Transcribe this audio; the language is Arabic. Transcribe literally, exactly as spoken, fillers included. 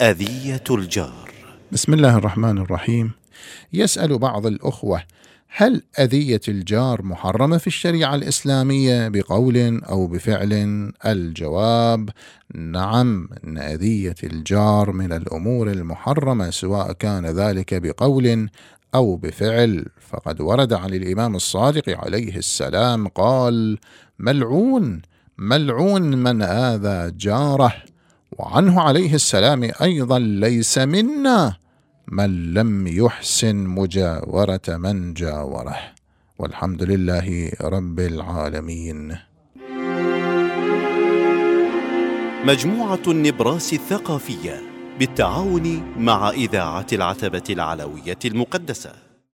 أذية الجار. بسم الله الرحمن الرحيم. يسأل بعض الأخوة: هل أذية الجار محرمة في الشريعة الإسلامية بقول أو بفعل؟ الجواب: نعم، إن أذية الجار من الأمور المحرمة، سواء كان ذلك بقول أو بفعل. فقد ورد عن الإمام الصادق عليه السلام قال: ملعون ملعون من آذى جاره. وعنه عليه السلام أيضا: ليس منا من لم يحسن مجاورة من جاوره. والحمد لله رب العالمين. مجموعة النبراس الثقافية بالتعاون مع إذاعة العتبة العلوية المقدسة.